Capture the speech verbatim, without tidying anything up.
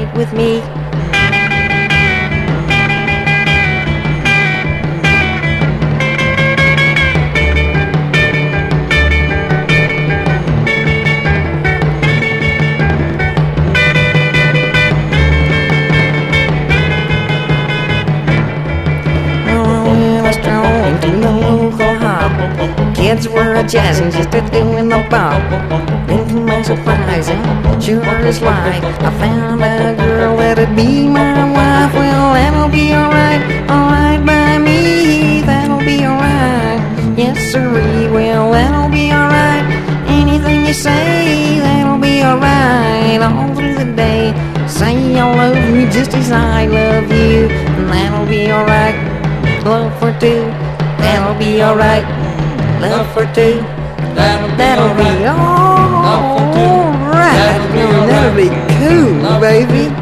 alright with me. Kids were a jazzing just a doing the bop. And to my surprise, and sure as life, I found a girl that'd be my wife. Well, that'll be alright, alright by me. That'll be alright, yes sirree. Well, that'll be alright. Anything you say, that'll be alright. All through the day, say I love you just as I love you. And that'll be alright. Love for two, that'll be alright. Love for two, that'll, that'll be alright. That'll be cool, baby.